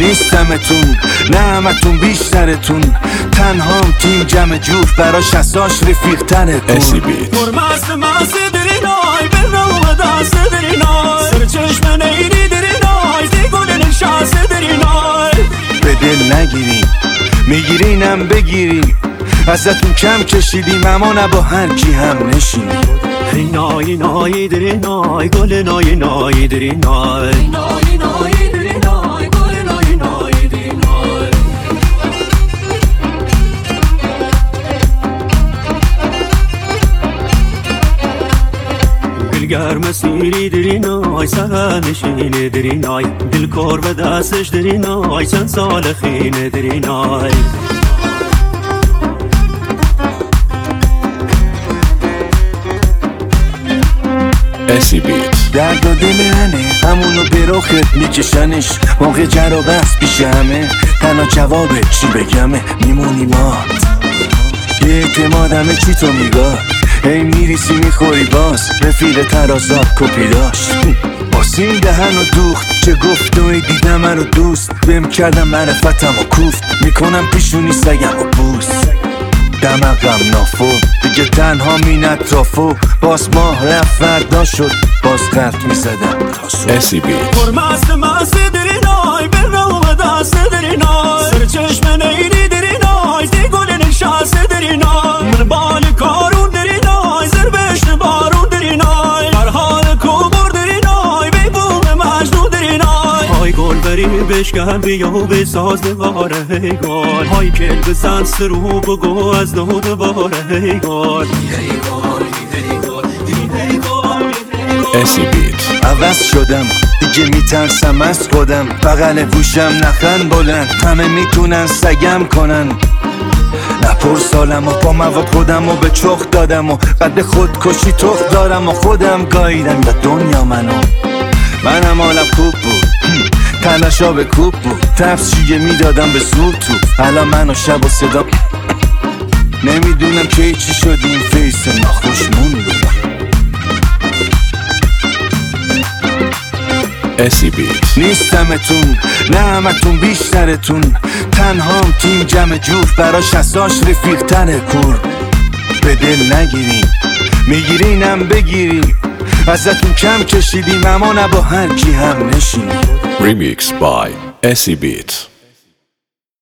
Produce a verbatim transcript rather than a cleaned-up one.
نیستمتون نه همتون بیشترتون، تنهام تیم جمع جور براش اساش رفیق تنتون. اسی بیت مرمست مست درینای برنو دست درینای سر چشم نیری درینای دیگون نشست درینای. به دل نگیریم میگیرینم بگیریم، ازتون کم کشیدیم اما نه با هر کی هم نشینیم. نای نای درینای گل نای نای درینای نای نای درینای گل نای نای درینای. دلگرم سیری درینای سهر نشین درینای دل کار به دستش درینای چند سال خین درینای. اسی بیت درد و دل هنه همونو به رخت میکشنش، موقع جر و بحث پیش همه تنها جوابه چی بگمه میمونی مات. یه اعتمادمه چی تو میگاه هی میریسی میخوری باز، رفیق ترازات کپی داشت باسین دهن و دوخت چه گفت و دیدم من رو دوست بهم کردم معرفتم و کوفت میکنم پیشونی سگم و بوست. دمقم نافو دیگه تنها مین اطرافو، باز ماه رفت فردا شد باز خط میزدم. اسی بیت مرمست مست درینای برنو دست درینای سر چشم نیری درینای دیگون نشست درینای. من بال کارون درینای زربشت بارون درینای هر حال کوبور درینای بی بوم مجنون درینای. های گل بری بشکن بیا و بساز نواره هی گل های کل بزن سرو بگو از نو دوباره هی گل. اسی بیت عوض شدم دیگه میترسم از خودم، بغل گوشم نخن بلند همه میتونن سگم کنن. نپر سالم و با مواد خودم و به چخ دادم و بعد به خودکشی تخ دارم و خودم گاییدم به دنیا منو. منم حالم خوب بود تلاشا به کوب بود، تفسیه میدادم به زور تو الان من و شب و صدا نمیدونم که چی شد این فیس ناخوشمون بود. اسی بیت نیستمتون نه همتون بیشترتون، تنهام تیم جمع جور براش اساش رفیق تنتون. به دل نگیریم میگیرینم بگیریم، ازتون کم کشیدیم اما نه با هر کی هم نشینیم. ریمیکس بای اسی بیت.